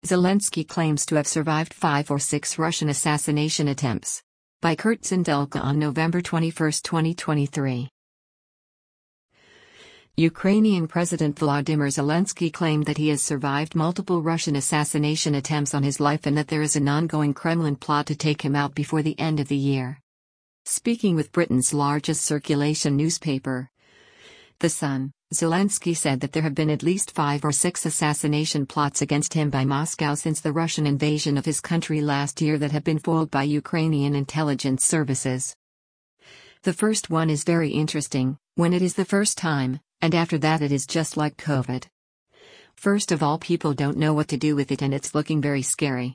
Zelensky claims to have survived 5 or 6 Russian assassination attempts. By Kurt Sindelka on November 21, 2023. Ukrainian President Volodymyr Zelensky claimed that he has survived multiple Russian assassination attempts on his life and that there is an ongoing Kremlin plot to take him out before the end of the year. Speaking with Britain's largest circulation newspaper, The Sun, Zelensky said that there have been at least 5 or 6 assassination plots against him by Moscow since the Russian invasion of his country last year that have been foiled by Ukrainian intelligence services. The first one is very interesting, when it is the first time, and after that it is just like COVID. First of all, people don't know what to do with it and it's looking very scary.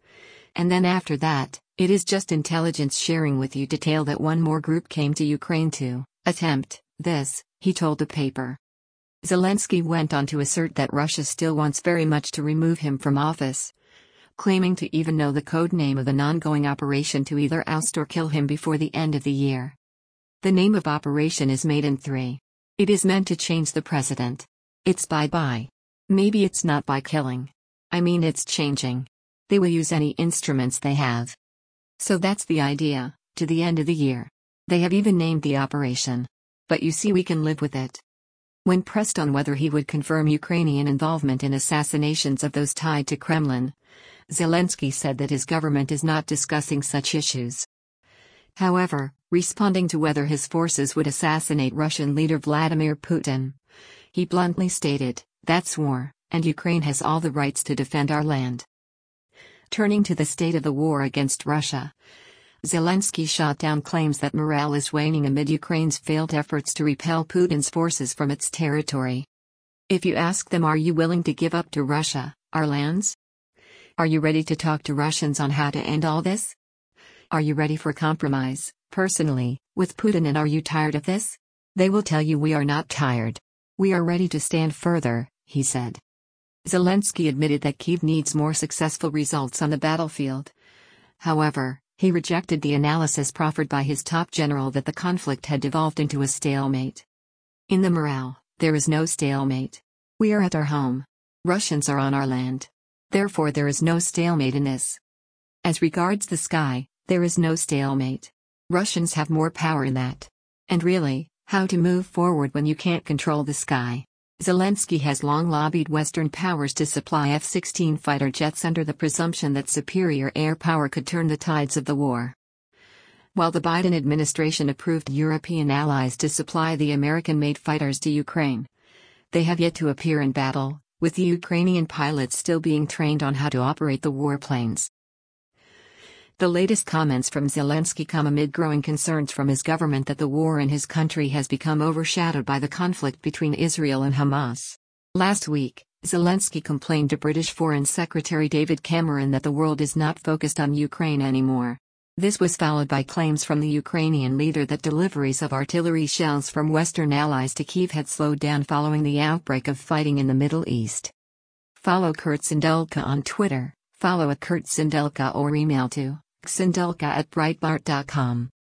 And then after that, it is just intelligence sharing with you detail that one more group came to Ukraine to attempt this, he told the paper. Zelensky went on to assert that Russia still wants very much to remove him from office, claiming to even know the code name of an ongoing operation to either oust or kill him before the end of the year. The name of operation is Maiden 3. It is meant to change the president. It's bye-bye. Maybe it's not by killing. I mean, it's changing. They will use any instruments they have. So that's the idea, to the end of the year. They have even named the operation. But you see, we can live with it. When pressed on whether he would confirm Ukrainian involvement in assassinations of those tied to Kremlin, Zelensky said that his government is not discussing such issues. However, responding to whether his forces would assassinate Russian leader Vladimir Putin, he bluntly stated, "That's war, and Ukraine has all the rights to defend our land." Turning to the state of the war against Russia, Zelensky shot down claims that morale is waning amid Ukraine's failed efforts to repel Putin's forces from its territory. If you ask them, are you willing to give up to Russia our lands? Are you ready to talk to Russians on how to end all this? Are you ready for compromise, personally, with Putin, and are you tired of this? They will tell you, we are not tired. We are ready to stand further, he said. Zelensky admitted that Kyiv needs more successful results on the battlefield. However, he rejected the analysis proffered by his top general that the conflict had devolved into a stalemate. In the morale, there is no stalemate. We are at our home. Russians are on our land. Therefore there is no stalemate in this. As regards the sky, there is no stalemate. Russians have more power in that. And really, how to move forward when you can't control the sky? Zelensky has long lobbied Western powers to supply F-16 fighter jets under the presumption that superior air power could turn the tides of the war. While the Biden administration approved European allies to supply the American-made fighters to Ukraine, they have yet to appear in battle, with the Ukrainian pilots still being trained on how to operate the warplanes. The latest comments from Zelensky come amid growing concerns from his government that the war in his country has become overshadowed by the conflict between Israel and Hamas. Last week, Zelensky complained to British Foreign Secretary David Cameron that the world is not focused on Ukraine anymore. This was followed by claims from the Ukrainian leader that deliveries of artillery shells from Western allies to Kyiv had slowed down following the outbreak of fighting in the Middle East. Follow Kurt Sindelka on Twitter, follow @KurtSindelka or email to sindelka@breitbart.com.